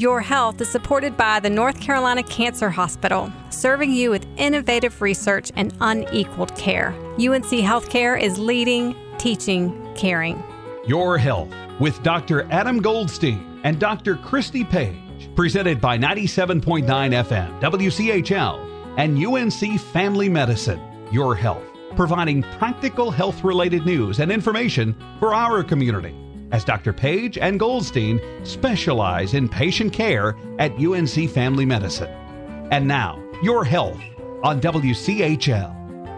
Your Health is supported by the North Carolina Cancer Hospital, serving you with innovative research and unequaled care. UNC Healthcare is leading, teaching, caring. Your Health with Dr. Adam Goldstein and Dr. Christy Page, presented by 97.9 FM, WCHL, and UNC Family Medicine. Your Health, providing practical health-related news and information for our community, as Dr. Page and Goldstein specialize in patient care at UNC Family Medicine. And now, Your Health on WCHL.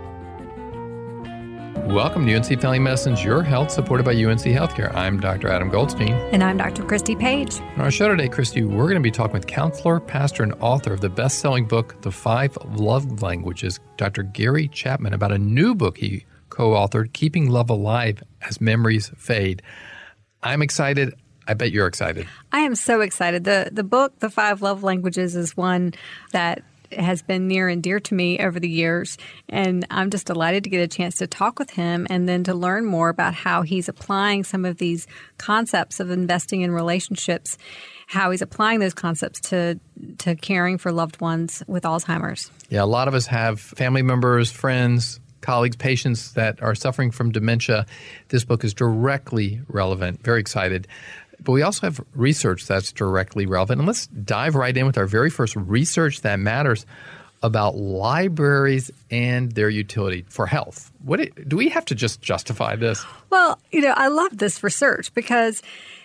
Welcome to UNC Family Medicine's Your Health, supported by UNC Healthcare. I'm Dr. Adam Goldstein. And I'm Dr. Christy Page. On our show today, Christy, we're going to be talking with counselor, pastor, and author of the best-selling book, The 5 Love Languages, Dr. Gary Chapman, about a new book he co-authored, Keeping Love Alive as Memories Fade. I'm excited. I bet you're excited. I am so excited. The book, The 5 Love Languages, is one that has been near and dear to me over the years, and I'm just delighted to get a chance to talk with him and then to learn more about how he's applying some of these concepts of investing in relationships, how he's applying those concepts to caring for loved ones with Alzheimer's. Yeah, a lot of us have family members, friends, colleagues, patients that are suffering from dementia. This book is directly relevant. Very excited. But we also have research that's directly relevant. And let's dive right in with our very first research that matters about libraries and their utility for health. Do we have to just justify this? Well, I love this research because,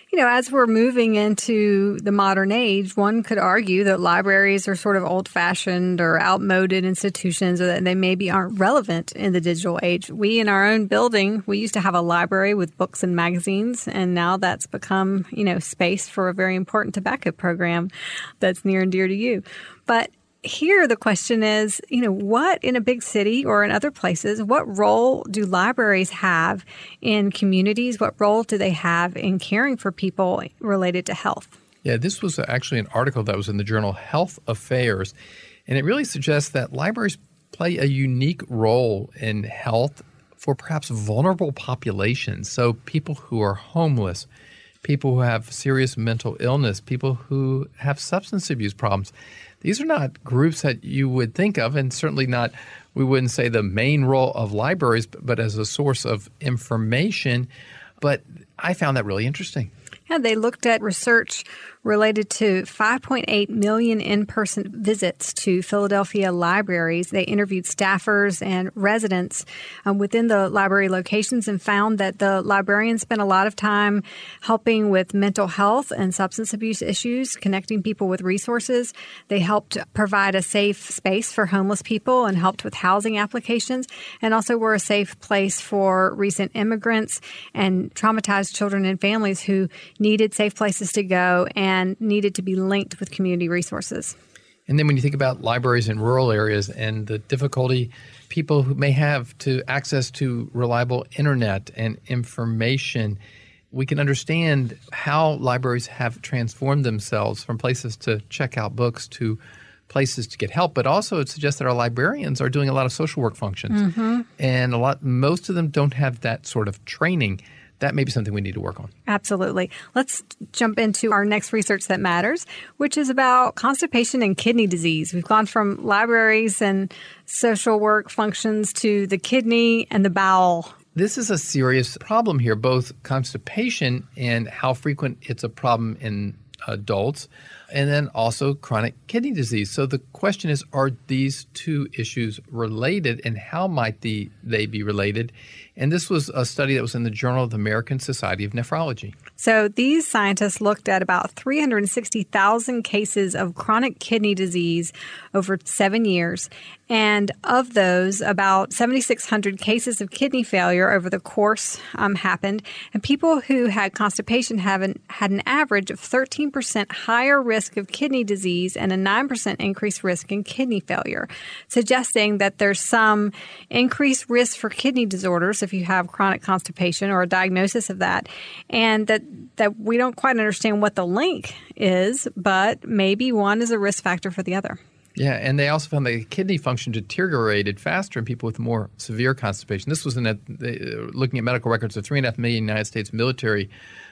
as we're moving into the modern age, one could argue that libraries are sort of old-fashioned or outmoded institutions, or that they maybe aren't relevant in the digital age. We, in our own building, we used to have a library with books and magazines, and now that's become, space for a very important tobacco program that's near and dear to you. But here, the question is, what in a big city or in other places, what role do libraries have in communities? What role do they have in caring for people related to health? Yeah, this was actually an article that was in the journal Health Affairs, and it really suggests that libraries play a unique role in health for perhaps vulnerable populations. So people who are homeless, people who have serious mental illness, people who have substance abuse problems. These are not groups that you would think of, and certainly not, we wouldn't say the main role of libraries, but as a source of information. But I found that really interesting. Yeah, they looked at research related to 5.8 million in-person visits to Philadelphia libraries. They interviewed staffers and residents within the library locations and found that the librarians spent a lot of time helping with mental health and substance abuse issues, connecting people with resources. They helped provide a safe space for homeless people and helped with housing applications, and also were a safe place for recent immigrants and traumatized children and families who needed safe places to go and needed to be linked with community resources. And then when you think about libraries in rural areas and the difficulty people who may have to access to reliable internet and information, we can understand how libraries have transformed themselves from places to check out books to places to get help. But also it suggests that our librarians are doing a lot of social work functions. Mm-hmm. And most of them don't have that sort of training. That may be something we need to work on. Absolutely. Let's jump into our next research that matters, which is about constipation and kidney disease. We've gone from libraries and social work functions to the kidney and the bowel. This is a serious problem here, both constipation and how frequent it's a problem in adults, and then also chronic kidney disease. So the question is, are these two issues related, and how might they be related? And this was a study that was in the Journal of the American Society of Nephrology. So these scientists looked at about 360,000 cases of chronic kidney disease over 7 years. And of those, about 7,600 cases of kidney failure over the course happened. And people who had constipation had an average of 13% higher risk of kidney disease and a 9% increased risk in kidney failure, suggesting that there's some increased risk for kidney disorders if you have chronic constipation or a diagnosis of that, and that we don't quite understand what the link is, but maybe one is a risk factor for the other. Yeah, and they also found that kidney function deteriorated faster in people with more severe constipation. This was looking at medical records of 3.5 million United States military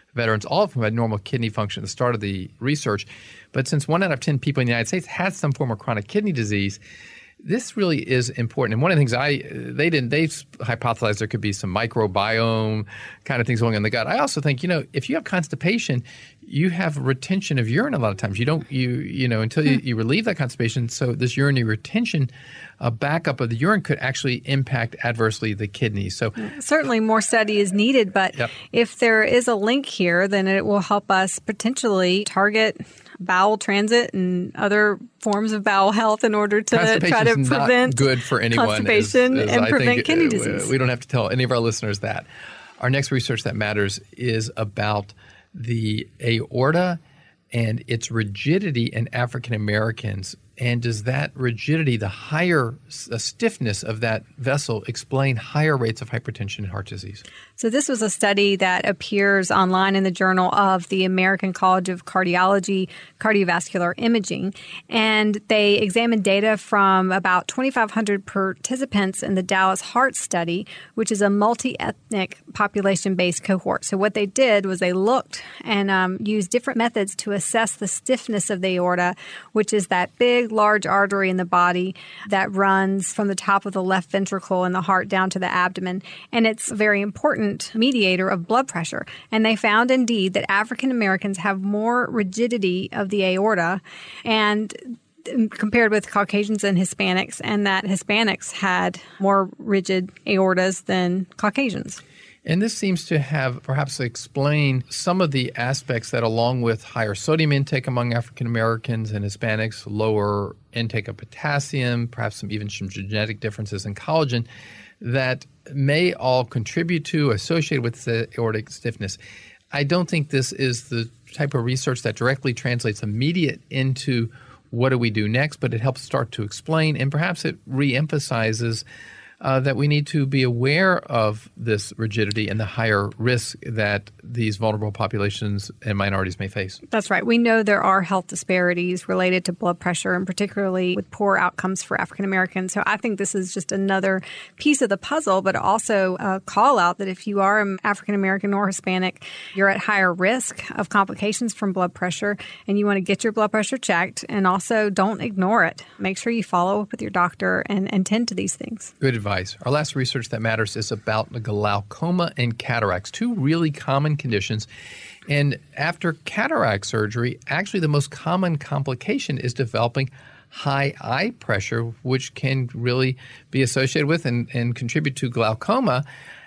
veterans, all of whom had normal kidney function at the start of the research. But since 1 out of 10 people in the United States had some form of chronic kidney disease, this really is important. And one of the things they hypothesized there could be some microbiome kind of things going on in the gut. I also think, if you have constipation, you have retention of urine a lot of times. You don't, until you relieve that constipation. So this urinary retention, a backup of the urine could actually impact adversely the kidneys. So certainly more study is needed, but if there is a link here, then it will help us potentially target bowel transit and other forms of bowel health in order to try to prevent not good for anyone constipation and prevent kidney disease. We don't have to tell any of our listeners that. Our next research that matters is about the aorta and its rigidity in African Americans. And does that rigidity, the higher stiffness of that vessel, explain higher rates of hypertension and heart disease? So this was a study that appears online in the Journal of the American College of Cardiology, Cardiovascular Imaging. And they examined data from about 2,500 participants in the Dallas Heart Study, which is a multi-ethnic population-based cohort. So what they did was they looked and used different methods to assess the stiffness of the aorta, which is that big, large artery in the body that runs from the top of the left ventricle in the heart down to the abdomen. And it's a very important mediator of blood pressure. And they found indeed that African Americans have more rigidity of the aorta and compared with Caucasians and Hispanics, and that Hispanics had more rigid aortas than Caucasians. And this seems to have perhaps explained some of the aspects that, along with higher sodium intake among African Americans and Hispanics, lower intake of potassium, perhaps even some genetic differences in collagen, that may all contribute to, associated with the aortic stiffness. I don't think this is the type of research that directly translates immediate into what do we do next, but it helps start to explain, and perhaps it reemphasizes that we need to be aware of this rigidity and the higher risk that these vulnerable populations and minorities may face. That's right. We know there are health disparities related to blood pressure, and particularly with poor outcomes for African Americans. So I think this is just another piece of the puzzle, but also a call out that if you are African American or Hispanic, you're at higher risk of complications from blood pressure, and you want to get your blood pressure checked, and also don't ignore it. Make sure you follow up with your doctor and tend to these things. Good advice. Our last research that matters is about glaucoma and cataracts, two really common conditions. And after cataract surgery, actually the most common complication is developing high eye pressure, which can really be associated with and contribute to glaucoma.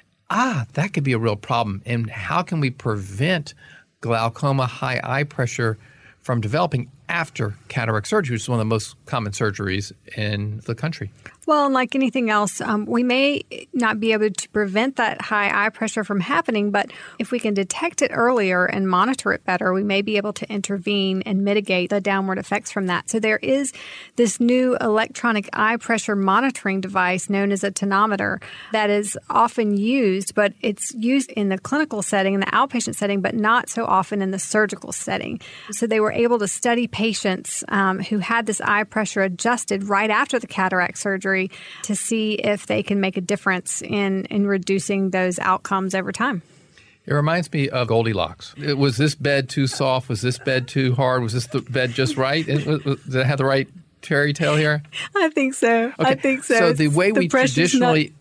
That could be a real problem. And how can we prevent glaucoma, high eye pressure from developing after cataract surgery, which is one of the most common surgeries in the country? Well, and like anything else, we may not be able to prevent that high eye pressure from happening, but if we can detect it earlier and monitor it better, we may be able to intervene and mitigate the downward effects from that. So there is this new electronic eye pressure monitoring device known as a tonometer that is often used, but it's used in the clinical setting, in the outpatient setting, but not so often in the surgical setting. So they were able to study patients who had this eye pressure adjusted right after the cataract surgery to see if they can make a difference in reducing those outcomes over time. It reminds me of Goldilocks. Was this bed too soft? Was this bed too hard? Was this the bed just right? Did it have the right fairy tale here? I think so. Okay. I think so. So the way we traditionally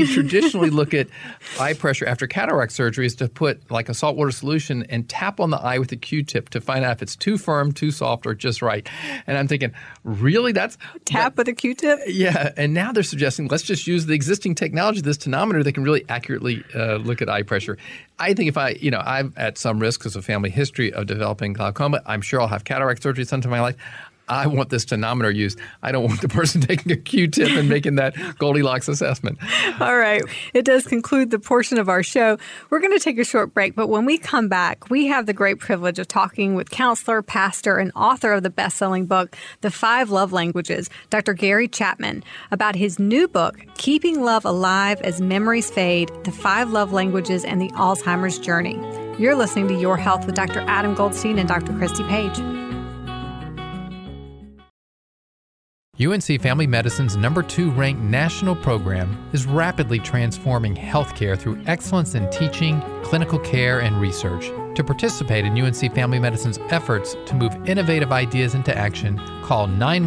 look at eye pressure after cataract surgery is to put like a saltwater solution and tap on the eye with a Q-tip to find out if it's too firm, too soft, or just right. And I'm thinking, really? With a Q-tip? Yeah. And now they're suggesting let's just use the existing technology, this tonometer, that can really accurately look at eye pressure. I think if I'm at some risk because of family history of developing glaucoma. I'm sure I'll have cataract surgery sometime in my life. I want this tonometer used. I don't want the person taking a Q-tip and making that Goldilocks assessment. All right. It does conclude the portion of our show. We're going to take a short break, but when we come back, we have the great privilege of talking with counselor, pastor, and author of the best-selling book, The 5 Love Languages, Dr. Gary Chapman, about his new book, Keeping Love Alive as Memories Fade, The 5 Love Languages and the Alzheimer's Journey. You're listening to Your Health with Dr. Adam Goldstein and Dr. Christy Page. UNC Family Medicine's #2 ranked national program is rapidly transforming healthcare through excellence in teaching, clinical care, and research. To participate in UNC Family Medicine's efforts to move innovative ideas into action, call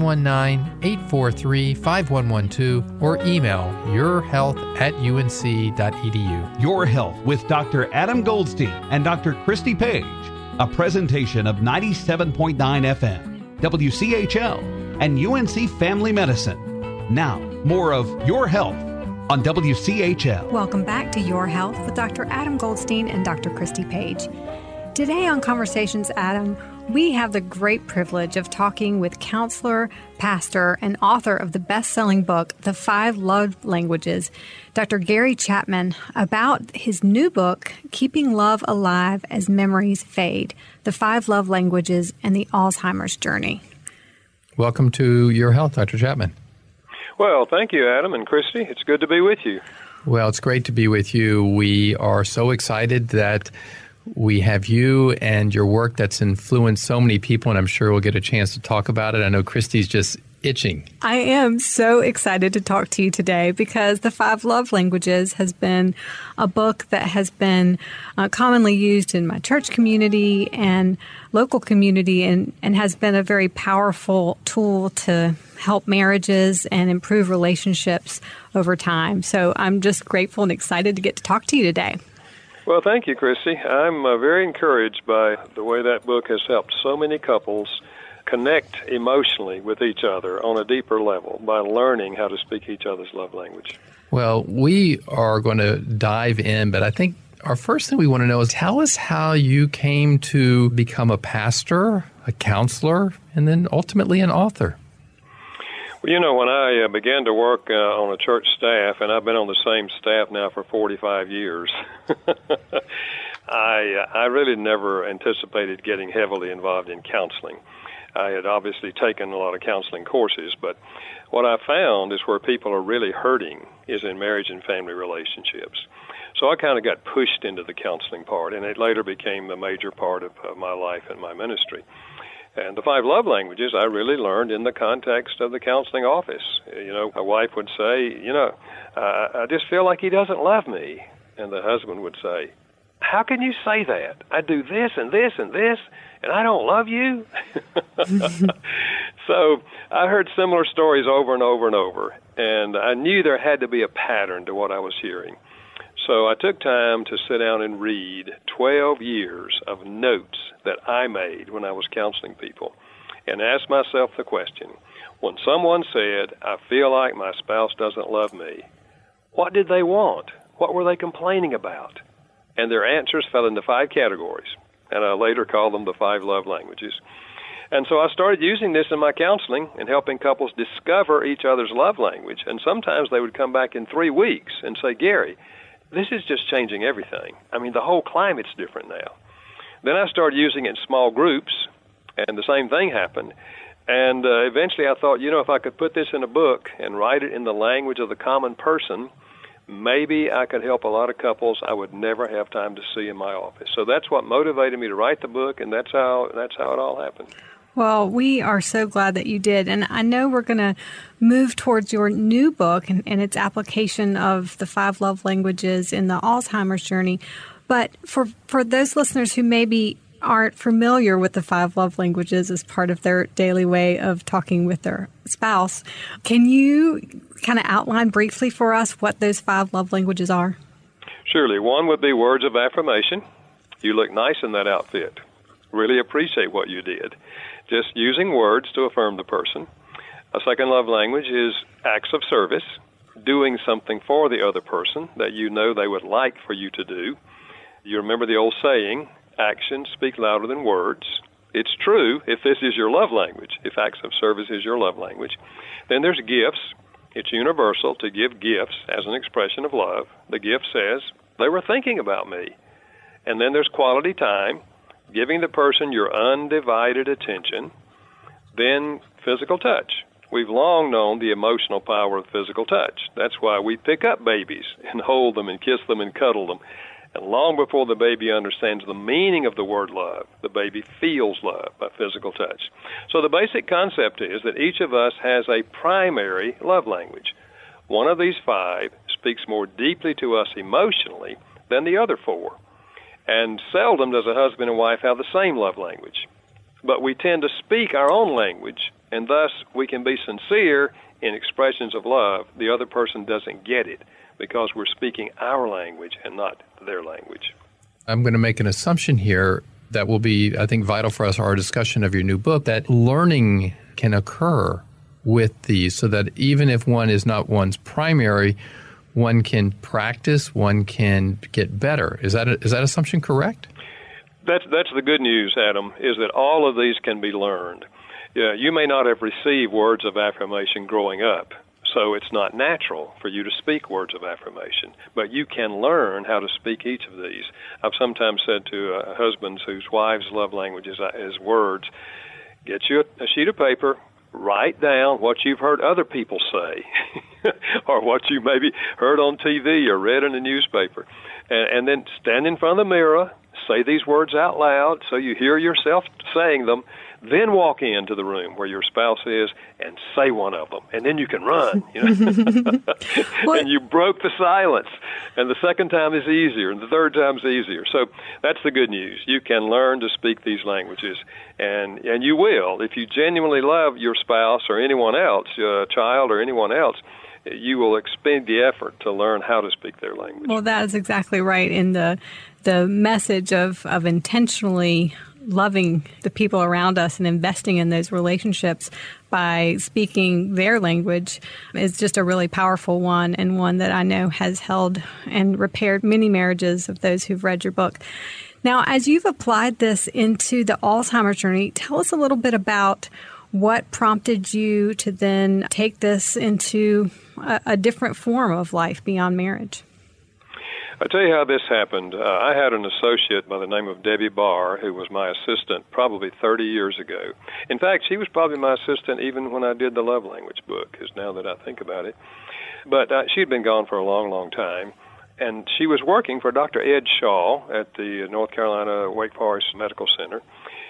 919-843-5112 or email yourhealth@unc.edu. Your Health with Dr. Adam Goldstein and Dr. Christy Page, a presentation of 97.9 FM, WCHL, and UNC Family Medicine. Now, more of Your Health on WCHL. Welcome back to Your Health with Dr. Adam Goldstein and Dr. Christy Page. Today on Conversations, Adam, we have the great privilege of talking with counselor, pastor, and author of the best-selling book, The 5 Love Languages, Dr. Gary Chapman, about his new book, Keeping Love Alive as Memories Fade, The 5 Love Languages and the Alzheimer's Journey. Welcome to Your Health, Dr. Chapman. Well, thank you, Adam and Christy. It's good to be with you. Well, it's great to be with you. We are so excited that we have you and your work that's influenced so many people, and I'm sure we'll get a chance to talk about it. I know Christy's just itching. I am so excited to talk to you today because The 5 Love Languages has been a book that has been commonly used in my church community and local community and has been a very powerful tool to help marriages and improve relationships over time. So I'm just grateful and excited to get to talk to you today. Well, thank you, Christy. I'm very encouraged by the way that book has helped so many couples connect emotionally with each other on a deeper level by learning how to speak each other's love language. Well, we are going to dive in, but I think our first thing we want to know is tell us how you came to become a pastor, a counselor, and then ultimately an author. Well, you know, when I began to work on a church staff, and I've been on the same staff now for 45 years, I really never anticipated getting heavily involved in counseling. I had obviously taken a lot of counseling courses, but what I found is where people are really hurting is in marriage and family relationships. So I kind of got pushed into the counseling part, and it later became a major part of my life and my ministry. And the 5 love languages I really learned in the context of the counseling office. You know, my wife would say, I just feel like he doesn't love me. And the husband would say, how can you say that? I do this and this and this, and I don't love you? So I heard similar stories over and over and over, and I knew there had to be a pattern to what I was hearing. So I took time to sit down and read 12 years of notes that I made when I was counseling people and asked myself the question, when someone said, I feel like my spouse doesn't love me, what did they want? What were they complaining about? And their answers fell into 5 categories, and I later called them the 5 love languages. And so I started using this in my counseling and helping couples discover each other's love language. And sometimes they would come back in 3 weeks and say, Gary, this is just changing everything. I mean, the whole climate's different now. Then I started using it in small groups, and the same thing happened. And eventually I thought, if I could put this in a book and write it in the language of the common person, maybe I could help a lot of couples I would never have time to see in my office. So that's what motivated me to write the book, and that's how it all happened. Well, we are so glad that you did. And I know we're going to move towards your new book and its application of the 5 love languages in the Alzheimer's journey. But for those listeners who maybe aren't familiar with the 5 love languages as part of their daily way of talking with their spouse, can you kind of outline briefly for us what those 5 love languages are? Surely. One would be words of affirmation. You look nice in that outfit. Really appreciate what you did. Just using words to affirm the person. A second love language is acts of service, doing something for the other person that you know they would like for you to do. You remember the old saying, actions speak louder than words. It's true if this is your love language, if acts of service is your love language. Then there's gifts. It's universal to give gifts as an expression of love. The gift says, they were thinking about me. And then there's quality time, giving the person your undivided attention. Then physical touch. We've long known the emotional power of physical touch. That's why we pick up babies and hold them and kiss them and cuddle them. And long before the baby understands the meaning of the word love, the baby feels love by physical touch. So the basic concept is that each of us has a primary love language. One of these 5 speaks more deeply to us emotionally than the other 4. And seldom does a husband and wife have the same love language. But we tend to speak our own language, and thus we can be sincere in expressions of love. The other person doesn't get it because we're speaking our language and not their language. I'm going to make an assumption here that will be, I think, vital for us, our discussion of your new book, that learning can occur with these so that even if one is not one's primary, one can practice, one can get better. Is that assumption correct? That's the good news, Adam, is that all of these can be learned. You may not have received words of affirmation growing up, so it's not natural for you to speak words of affirmation, but you can learn how to speak each of these. I've sometimes said to husbands whose wives' love language is words, get you a sheet of paper, write down what you've heard other people say or what you maybe heard on TV or read in a newspaper, and then stand in front of the mirror, say these words out loud so you hear yourself saying them, then walk into the room where your spouse is and say one of them, and then you can run. And you broke the silence, and the second time is easier, and the third time is easier. So that's the good news. You can learn to speak these languages, and you will. If you genuinely love your spouse or anyone else, a child or anyone else, you will expend the effort to learn how to speak their language. Well, that is exactly right. In the message of intentionally loving the people around us and investing in those relationships by speaking their language is just a really powerful one, and one that I know has held and repaired many marriages of those who've read your book. Now, as you've applied this into the Alzheimer's journey, tell us a little bit about what prompted you to then take this into a different form of life beyond marriage. I'll tell you how this happened. I had an associate by the name of Debbie Barr, who was my assistant probably 30 years ago. In fact, she was probably my assistant even when I did the Love Language book, is now that I think about it. But she'd been gone for a long, long time, and she was working for Dr. Ed Shaw at the North Carolina Wake Forest Medical Center,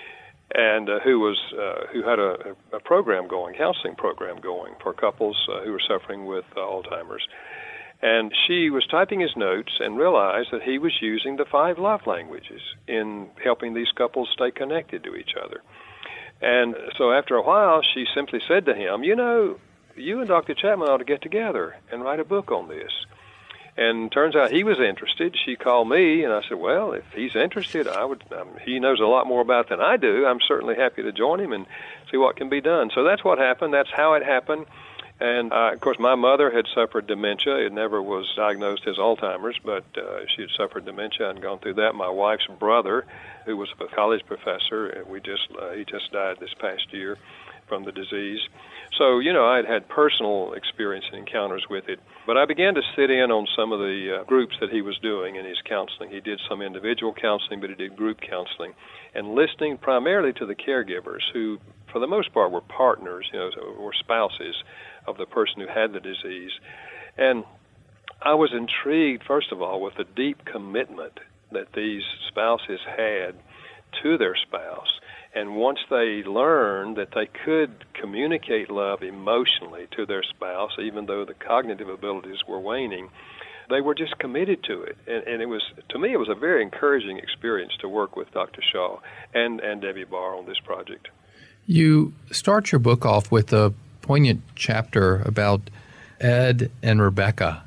and who had a program going, counseling program going for couples who were suffering with Alzheimer's. And she was typing his notes and realized that he was using the 5 love languages in helping these couples stay connected to each other. And so after a while, she simply said to him, you and Dr. Chapman ought to get together and write a book on this. And turns out he was interested. She called me, and I said, well, if he's interested, he knows a lot more about it than I do. I'm certainly happy to join him and see what can be done. So that's what happened. That's how it happened. And, of course, my mother had suffered dementia. It never was diagnosed as Alzheimer's, but she had suffered dementia and gone through that. My wife's brother, who was a college professor, he just died this past year from the disease. So, I had personal experience and encounters with it. But I began to sit in on some of the groups that he was doing in his counseling. He did some individual counseling, but he did group counseling, and listening primarily to the caregivers who, for the most part, were partners, or spouses of the person who had the disease. And I was intrigued, first of all, with the deep commitment that these spouses had to their spouse. And once they learned that they could communicate love emotionally to their spouse, even though the cognitive abilities were waning, they were just committed to it. And it was, to me, it was a very encouraging experience to work with Dr. Shaw and Debbie Barr on this project. You start your book off with a poignant chapter about Ed and Rebecca.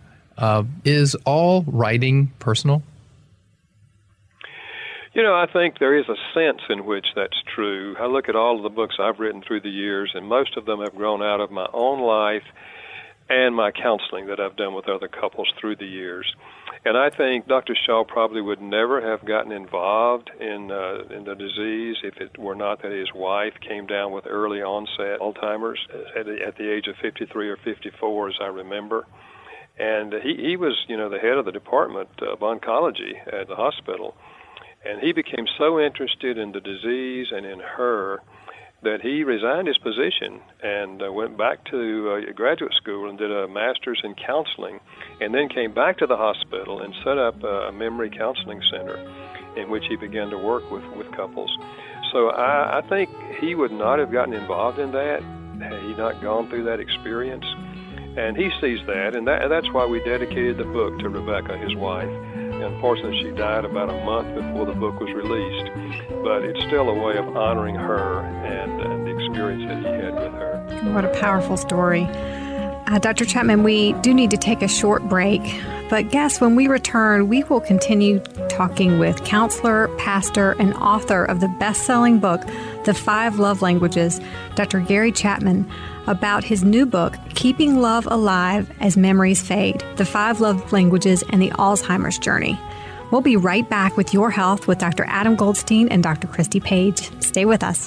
Is all writing personal? I think there is a sense in which that's true. I look at all of the books I've written through the years, and most of them have grown out of my own life and my counseling that I've done with other couples through the years. And I think Dr. Shaw probably would never have gotten involved in the disease if it were not that his wife came down with early onset Alzheimer's at the age of 53 or 54, as I remember. And he was, the head of the department of oncology at the hospital. And he became so interested in the disease and in her that he resigned his position and went back to graduate school and did a master's in counseling, and then came back to the hospital and set up a memory counseling center in which he began to work with couples. So I think he would not have gotten involved in that had he not gone through that experience. And he sees that, and that's why we dedicated the book to Rebecca, his wife. Unfortunately, she died about a month before the book was released, but it's still a way of honoring her and the experience that he had with her. What a powerful story. Dr. Chapman, we do need to take a short break, but guess when we return, we will continue talking with counselor, pastor, and author of the best-selling book, The 5 Love Languages, Dr. Gary Chapman, about his new book, Keeping Love Alive as Memories Fade, The 5 Love Languages and the Alzheimer's Journey. We'll be right back with Your Health with Dr. Adam Goldstein and Dr. Christy Page. Stay with us.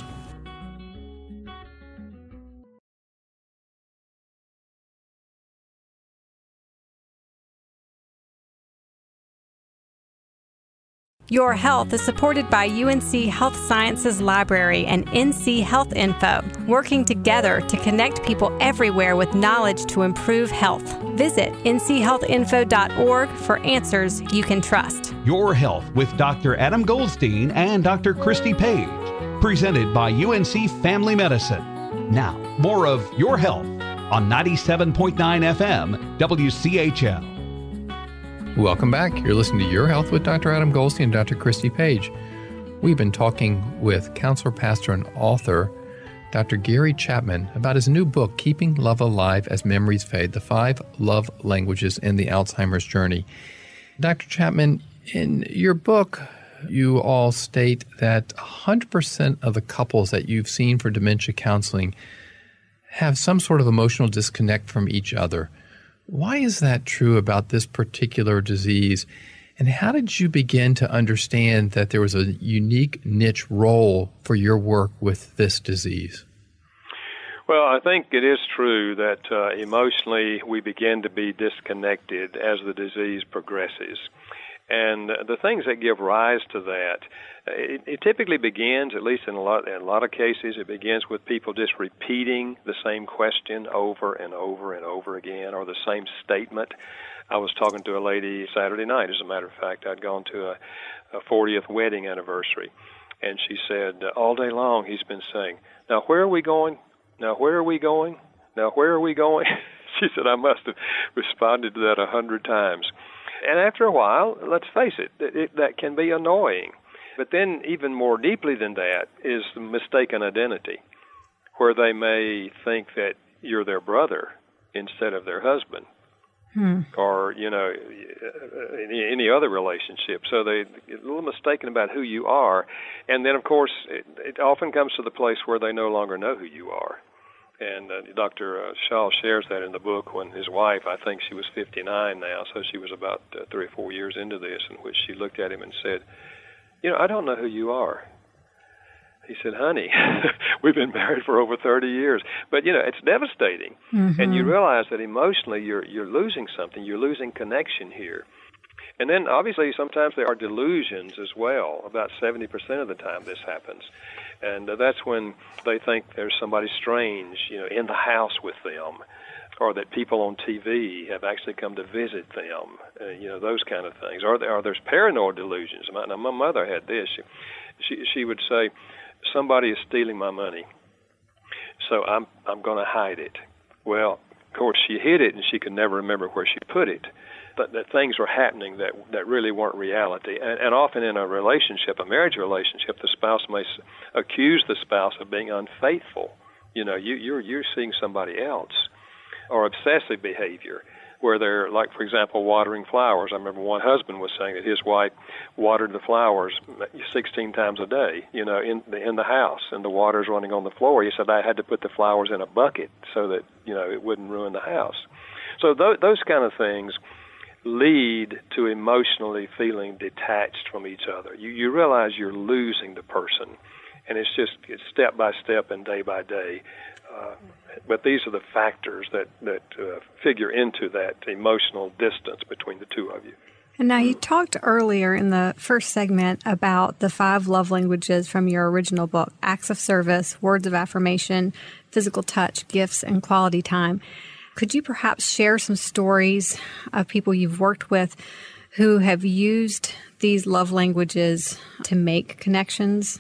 Your Health is supported by UNC Health Sciences Library and NC Health Info, working together to connect people everywhere with knowledge to improve health. Visit nchealthinfo.org for answers you can trust. Your Health with Dr. Adam Goldstein and Dr. Christy Page, presented by UNC Family Medicine. Now, more of Your Health on 97.9 FM WCHL. Welcome back. You're listening to Your Health with Dr. Adam Goldstein and Dr. Christy Page. We've been talking with counselor, pastor, and author Dr. Gary Chapman about his new book, Keeping Love Alive as Memories Fade, The 5 Love Languages and the Alzheimer's Journey. Dr. Chapman, in your book, you all state that 100% of the couples that you've seen for dementia counseling have some sort of emotional disconnect from each other. Why is that true about this particular disease? And how did you begin to understand that there was a unique niche role for your work with this disease? Well, I think it is true that emotionally we begin to be disconnected as the disease progresses. And the things that give rise to that, it typically begins, at least in a lot of cases, it begins with people just repeating the same question over and over and over again, or the same statement. I was talking to a lady Saturday night, as a matter of fact. I'd gone to a 40th wedding anniversary, and she said, all day long he's been saying, now where are we going? Now where are we going? Now where are we going? She said, I must have responded to that 100 times. And after a while, let's face it, that can be annoying. But then even more deeply than that is the mistaken identity, where they may think that you're their brother instead of their husband, or, any other relationship. So they get a little mistaken about who you are. And then, of course, it often comes to the place where they no longer know who you are. And Dr. Shaw shares that in the book when his wife, I think she was 59 now, so she was about 3 or 4 years into this, in which she looked at him and said, I don't know who you are. He said, honey, we've been married for over 30 years. But, it's devastating. Mm-hmm. And you realize that emotionally you're losing something. You're losing connection here. And then, obviously, sometimes there are delusions as well. About 70% of the time this happens. And that's when they think there's somebody strange, in the house with them, or that people on TV have actually come to visit them, those kind of things. Or there's paranoid delusions. Now, my mother had this. She would say, somebody is stealing my money, so I'm going to hide it. Well, of course, she hid it, and she could never remember where she put it. But that things were happening that really weren't reality. And often in a relationship, a marriage relationship, the spouse may accuse the spouse of being unfaithful. You're seeing somebody else. Or obsessive behavior, where they're, like, for example, watering flowers. I remember one husband was saying that his wife watered the flowers 16 times a day, in the house, and the water's running on the floor. He said, I had to put the flowers in a bucket so that, it wouldn't ruin the house. So those kind of things lead to emotionally feeling detached from each other. You realize you're losing the person, and it's step by step and day by day. But these are the factors that figure into that emotional distance between the two of you. And now you talked earlier in the first segment about the 5 love languages from your original book, acts of service, words of affirmation, physical touch, gifts, and quality time. Could you perhaps share some stories of people you've worked with who have used these love languages to make connections?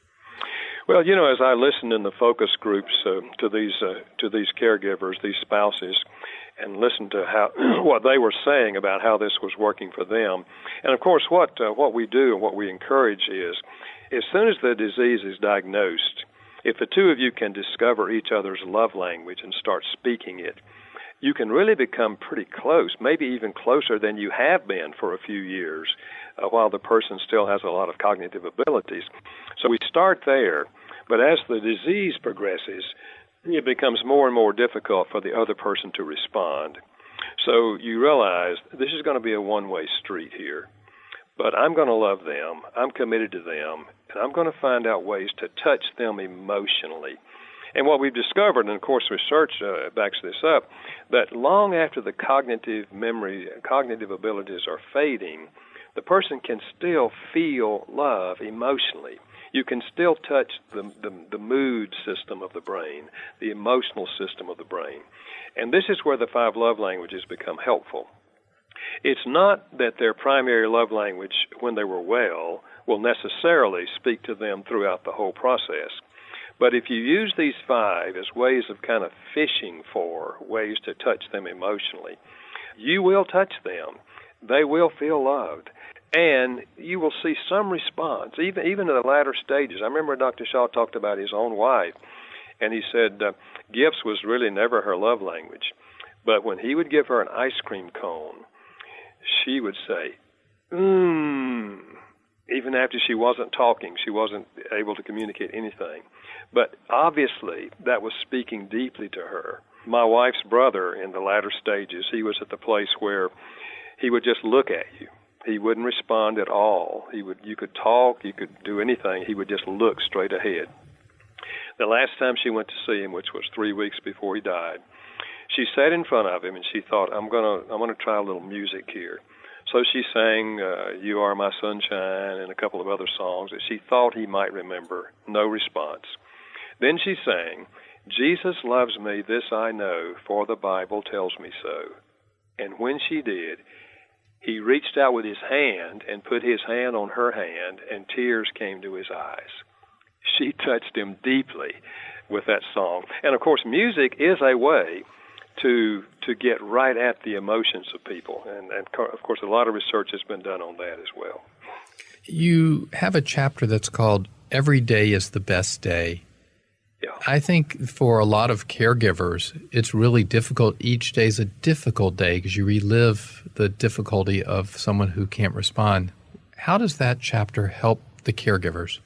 Well, as I listened in the focus groups to these caregivers, these spouses, and listened to how what they were saying about how this was working for them, and of course, what we do and what we encourage is, as soon as the disease is diagnosed, if the two of you can discover each other's love language and start speaking it, you can really become pretty close, maybe even closer than you have been for a few years, while the person still has a lot of cognitive abilities. So we start there, but as the disease progresses, it becomes more and more difficult for the other person to respond. So you realize this is going to be a one-way street here. But I'm going to love them, I'm committed to them, and I'm going to find out ways to touch them emotionally. And what we've discovered, and of course research backs this up, that long after the cognitive abilities are fading, the person can still feel love emotionally. You can still touch the mood system of the brain, the emotional system of the brain. And this is where the 5 love languages become helpful. It's not that their primary love language, when they were well, will necessarily speak to them throughout the whole process. But if you use these 5 as ways of kind of fishing for ways to touch them emotionally, you will touch them. They will feel loved. And you will see some response, even in the latter stages. I remember Dr. Shaw talked about his own wife, and he said gifts was really never her love language. But when he would give her an ice cream cone, she would say, even after she wasn't talking, she wasn't able to communicate anything. But obviously, that was speaking deeply to her. My wife's brother, in the latter stages, he was at the place where he would just look at you. He wouldn't respond at all. You could talk, you could do anything. He would just look straight ahead. The last time she went to see him, which was 3 weeks before he died, she sat in front of him and she thought, I'm gonna try a little music here. So she sang You Are My Sunshine and a couple of other songs that she thought he might remember. No response. Then she sang, Jesus loves me, this I know, for the Bible tells me so. And when she did, he reached out with his hand and put his hand on her hand, and tears came to his eyes. She touched him deeply with that song. And, of course, music is a way to get right at the emotions of people. And, of course, a lot of research has been done on that as well. You have a chapter that's called Every Day is the Best Day. Yeah. I think for a lot of caregivers, it's really difficult. Each day is a difficult day because you relive the difficulty of someone who can't respond. How does that chapter help the caregivers?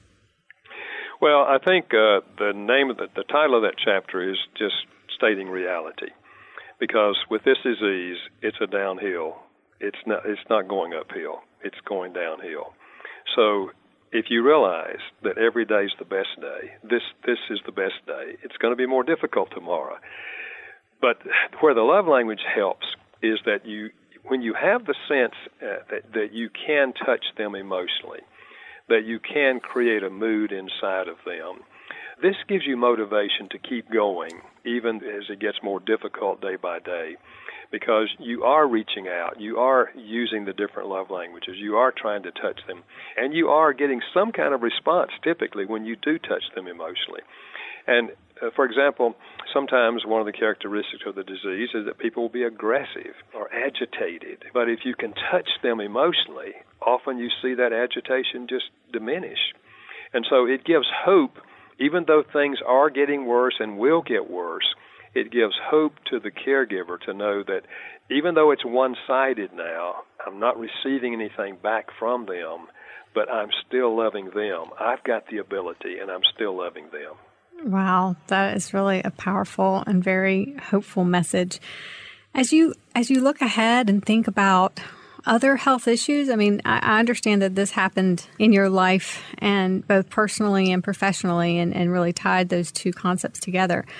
Well, I think the title of that chapter is just stating reality, because with this disease, it's a downhill. It's not going uphill. It's going downhill. So if you realize that every day is the best day, this is the best day, it's going to be more difficult tomorrow. But where the love language helps is that when you have the sense that you can touch them emotionally, that you can create a mood inside of them, this gives you motivation to keep going, even as it gets more difficult day by day, because you are reaching out, you are using the different love languages, you are trying to touch them, and you are getting some kind of response typically when you do touch them emotionally. And for example, sometimes one of the characteristics of the disease is that people will be aggressive or agitated. But if you can touch them emotionally, often you see that agitation just diminish. And so it gives hope, even though things are getting worse and will get worse. It gives hope to the caregiver to know that even though it's one-sided now, I'm not receiving anything back from them, but I'm still loving them. I've got the ability, and I'm still loving them. Wow, that is really a powerful and very hopeful message. As you look ahead and think about other health issues, I mean, I understand that this happened in your life, and both personally and professionally, and really tied those two concepts together.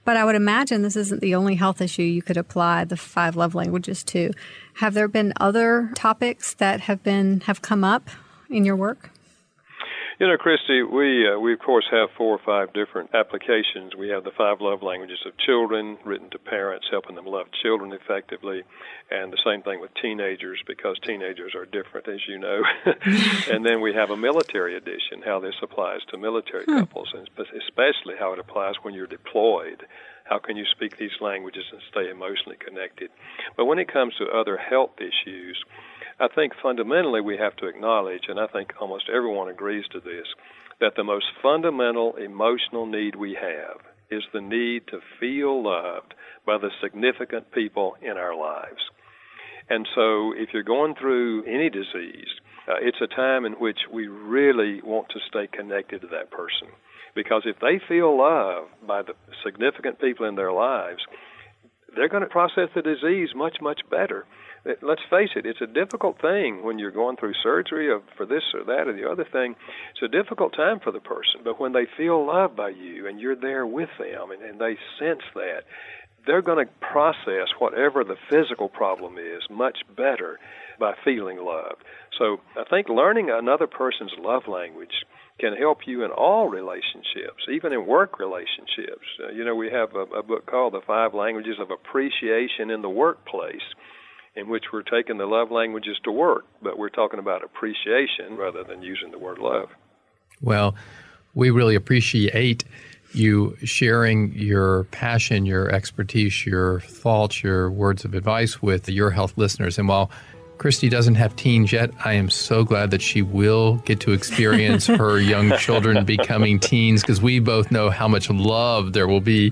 But I would imagine this isn't the only health issue you could apply the 5 love languages to. Have there been other topics that have come up in your work? You know, Christy, we of course have 4 or 5 different applications. We have the 5 love languages of children, written to parents, helping them love children effectively, and the same thing with teenagers, because teenagers are different, as you know. And then we have a military edition, how this applies to military couples, and especially how it applies when you're deployed. How can you speak these languages and stay emotionally connected? But when it comes to other health issues, I think fundamentally we have to acknowledge, and I think almost everyone agrees to this, that the most fundamental emotional need we have is the need to feel loved by the significant people in our lives. And so if you're going through any disease, it's a time in which we really want to stay connected to that person. Because if they feel loved by the significant people in their lives, they're going to process the disease much, much better. Let's face it, it's a difficult thing when you're going through surgery for this or that or the other thing. It's a difficult time for the person. But when they feel loved by you and you're there with them and they sense that, they're going to process whatever the physical problem is much better by feeling loved. So I think learning another person's love language can help you in all relationships, even in work relationships. We have a book called The 5 Languages of Appreciation in the Workplace, in which we're taking the love languages to work, but we're talking about appreciation rather than using the word love. Well, we really appreciate you sharing your passion, your expertise, your thoughts, your words of advice with Your Health listeners. And while Christy doesn't have teens yet, I am so glad that she will get to experience her young children becoming teens, because we both know how much love there will be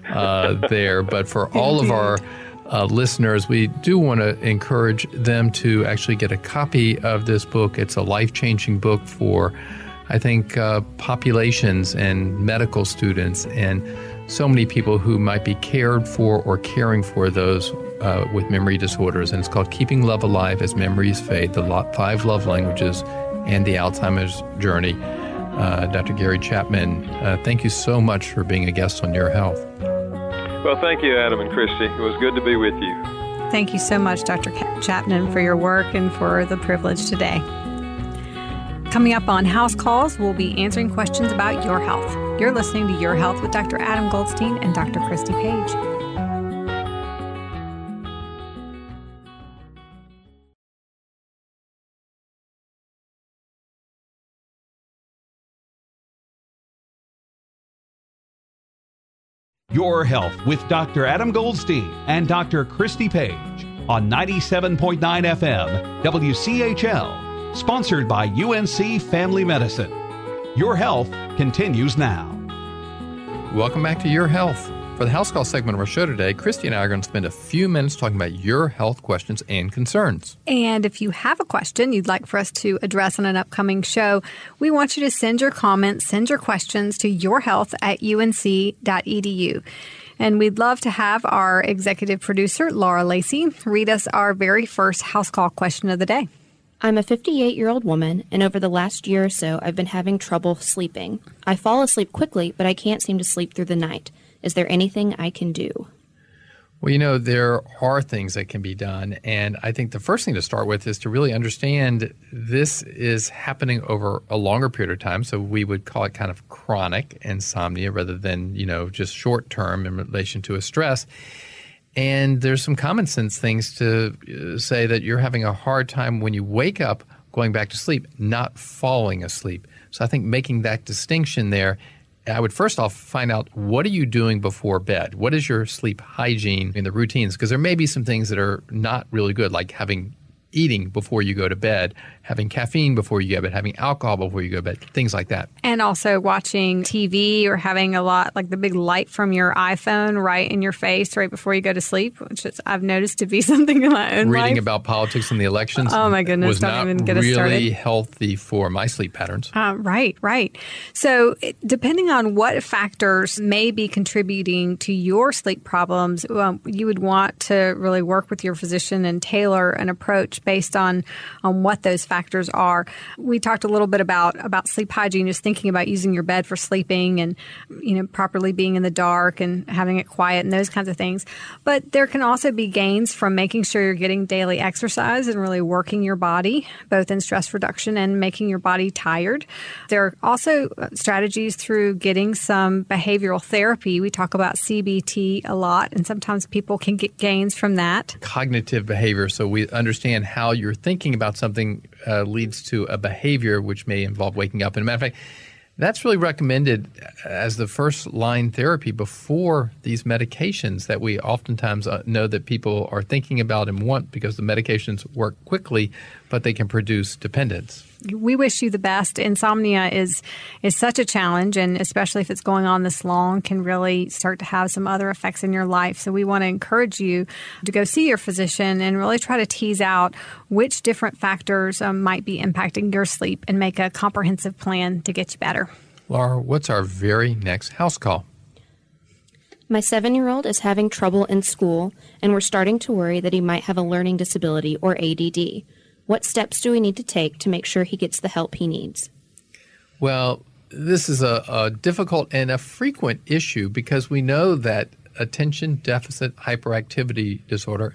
there. But for all of our listeners, we do want to encourage them to actually get a copy of this book. It's a life-changing book for, I think, populations and medical students and so many people who might be cared for or caring for those with memory disorders. And it's called Keeping Love Alive as Memories Fade, the 5 Love Languages and the Alzheimer's Journey. Dr. Gary Chapman, thank you so much for being a guest on Your Health. Well, thank you, Adam and Christy. It was good to be with you. Thank you so much, Dr. Chapman, for your work and for the privilege today. Coming up on House Calls, we'll be answering questions about your health. You're listening to Your Health with Dr. Adam Goldstein and Dr. Christy Page. Your Health with Dr. Adam Goldstein and Dr. Christy Page on 97.9 FM WCHL, sponsored by UNC Family Medicine. Your Health continues now. Welcome back to Your Health. For the House Call segment of our show today, Christy and I are going to spend a few minutes talking about your health questions and concerns. And if you have a question you'd like for us to address on an upcoming show, we want you to send your comments, send your questions to yourhealth@unc.edu. And we'd love to have our executive producer, Laura Lacey, read us our very first House Call question of the day. I'm a 58-year-old woman, and over the last year or so, I've been having trouble sleeping. I fall asleep quickly, but I can't seem to sleep through the night. Is there anything I can do? Well, there are things that can be done. And I think the first thing to start with is to really understand this is happening over a longer period of time. So we would call it kind of chronic insomnia rather than, just short term in relation to a stress. And there's some common sense things to say that you're having a hard time when you wake up going back to sleep, not falling asleep. So I think making that distinction there, I would first off find out, what are you doing before bed? What is your sleep hygiene in the routines? Because there may be some things that are not really good, like eating before you go to bed, having caffeine before you go to bed, having alcohol before you go to bed, things like that. And also watching TV or having a lot, like the big light from your iPhone right in your face right before you go to sleep, which is, I've noticed to be something in my own life. Reading about politics and the elections oh my goodness, was don't not even get us started. Really healthy for my sleep patterns. Right. So depending on what factors may be contributing to your sleep problems, you would want to really work with your physician and tailor an approach research based on what those factors are. We talked a little bit about sleep hygiene, just thinking about using your bed for sleeping and, properly being in the dark and having it quiet and those kinds of things. But there can also be gains from making sure you're getting daily exercise and really working your body, both in stress reduction and making your body tired. There are also strategies through getting some behavioral therapy. We talk about CBT a lot, and sometimes people can get gains from that. Cognitive behavior. So we understand how you're thinking about something leads to a behavior which may involve waking up. And as a matter of fact, that's really recommended as the first line therapy before these medications that we oftentimes know that people are thinking about and want because the medications work quickly, but they can produce dependence. We wish you the best. Insomnia is such a challenge, and especially if it's going on this long, can really start to have some other effects in your life. So we want to encourage you to go see your physician and really try to tease out which different factors might be impacting your sleep and make a comprehensive plan to get you better. Laura, what's our very next house call? My 7-year-old is having trouble in school, and we're starting to worry that he might have a learning disability or ADD. What steps do we need to take to make sure he gets the help he needs? Well, this is a difficult and a frequent issue because we know that attention deficit hyperactivity disorder,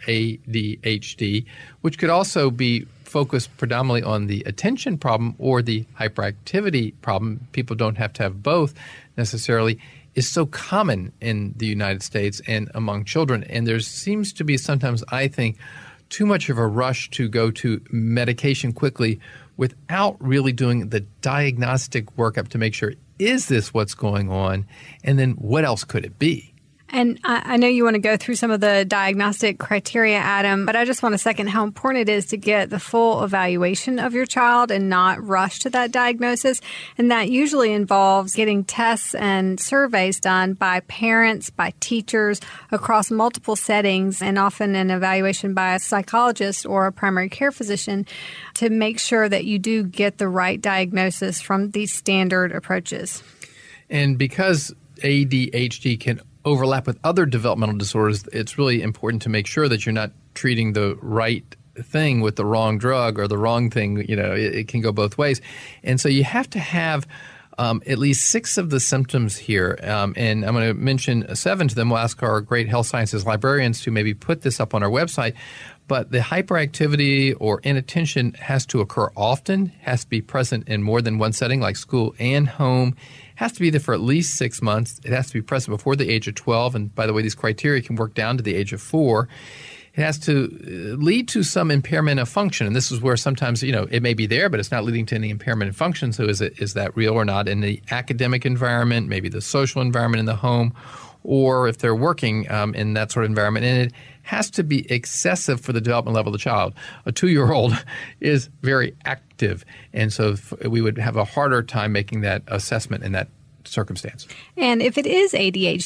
ADHD, which could also be focused predominantly on the attention problem or the hyperactivity problem, people don't have to have both necessarily, is so common in the United States and among children. And there seems to be sometimes, I think, too much of a rush to go to medication quickly without really doing the diagnostic workup to make sure, is this what's going on? And then what else could it be? And I know you want to go through some of the diagnostic criteria, Adam, but I just want to second how important it is to get the full evaluation of your child and not rush to that diagnosis. And that usually involves getting tests and surveys done by parents, by teachers across multiple settings, and often an evaluation by a psychologist or a primary care physician to make sure that you do get the right diagnosis from these standard approaches. And because ADHD can overlap with other developmental disorders, it's really important to make sure that you're not treating the right thing with the wrong drug or the wrong thing. It can go both ways. And so you have to have at least 6 of the symptoms here. And I'm going to mention 7 to them. We'll ask our great health sciences librarians to maybe put this up on our website. But the hyperactivity or inattention has to occur often, has to be present in more than one setting like school and home, has to be there for at least 6 months. It has to be present before the age of 12. And by the way, these criteria can work down to the age of 4. It has to lead to some impairment of function. And this is where sometimes, it may be there, but it's not leading to any impairment of function. So is that real or not? In the academic environment, maybe the social environment in the home, or if they're working in that sort of environment. And it has to be excessive for the development level of the child. A 2-year-old is very active, and so we would have a harder time making that assessment in that circumstance. And if it is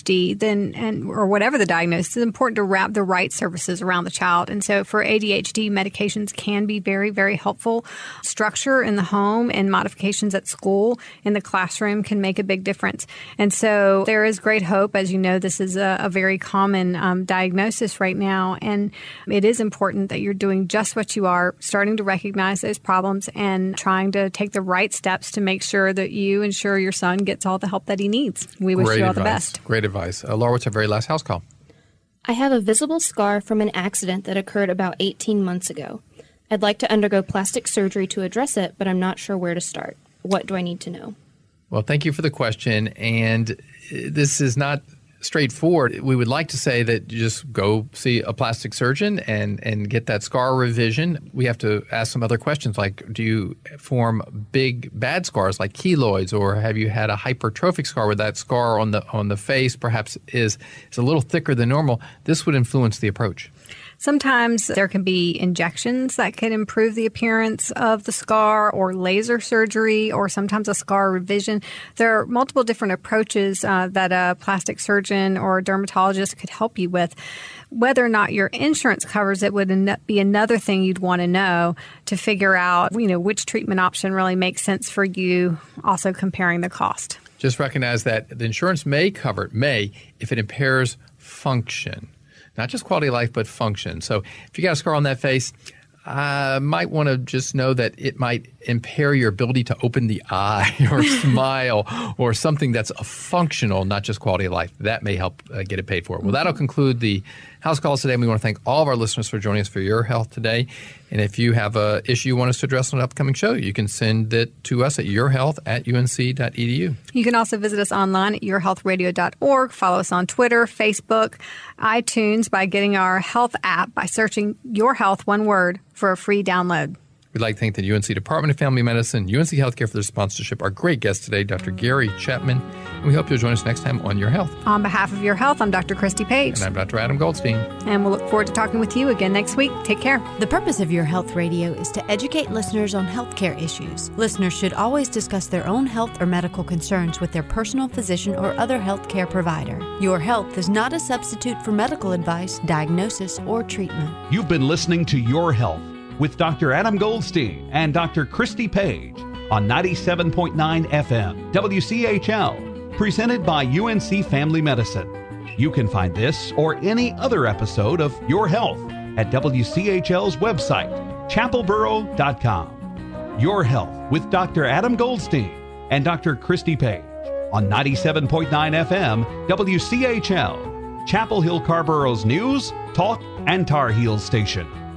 ADHD, or whatever the diagnosis, it's important to wrap the right services around the child. And so for ADHD, medications can be very, very helpful. Structure in the home and modifications at school in the classroom can make a big difference. And so there is great hope. As you know, this is a very common diagnosis right now. And it is important that you're doing just what you are, starting to recognize those problems and trying to take the right steps to make sure that you ensure your son gets all the help that he needs. We wish you all the best. Great advice. Laura, what's our very last house call? I have a visible scar from an accident that occurred about 18 months ago. I'd like to undergo plastic surgery to address it, but I'm not sure where to start. What do I need to know? Well, thank you for the question. And this is not straightforward. We would like to say that you just go see a plastic surgeon and get that scar revision. We have to ask some other questions like, do you form big bad scars like keloids, or have you had a hypertrophic scar where that scar on the face perhaps is a little thicker than normal? This would influence the approach. Sometimes there can be injections that can improve the appearance of the scar, or laser surgery, or sometimes a scar revision. There are multiple different approaches that a plastic surgeon or a dermatologist could help you with. Whether or not your insurance covers it would be another thing you'd want to know to figure out, which treatment option really makes sense for you, also comparing the cost. Just recognize that the insurance may cover it, if it impairs function. Not just quality of life, but function. So if you got a scar on that face, might want to just know that it might impair your ability to open the eye or smile or something that's a functional, not just quality of life. That may help get it paid for. Well, that'll conclude the house calls today. And we want to thank all of our listeners for joining us for Your Health today. And if you have an issue you want us to address on an upcoming show, you can send it to us at yourhealth@unc.edu. You can also visit us online at yourhealthradio.org. Follow us on Twitter, Facebook, iTunes by getting our health app by searching Your Health, one word, for a free download. We'd like to thank the UNC Department of Family Medicine, UNC Healthcare for their sponsorship. Our great guest today, Dr. Gary Chapman. And we hope you'll join us next time on Your Health. On behalf of Your Health, I'm Dr. Christy Page. And I'm Dr. Adam Goldstein. And we'll look forward to talking with you again next week. Take care. The purpose of Your Health Radio is to educate listeners on healthcare issues. Listeners should always discuss their own health or medical concerns with their personal physician or other healthcare provider. Your Health is not a substitute for medical advice, diagnosis, or treatment. You've been listening to Your Health with Dr. Adam Goldstein and Dr. Christy Page on 97.9 FM WCHL, presented by UNC Family Medicine. You can find this or any other episode of Your Health at WCHL's website, chapelboro.com. Your Health with Dr. Adam Goldstein and Dr. Christy Page on 97.9 FM WCHL, Chapel Hill Carborough's news, talk, and Tar Heels station.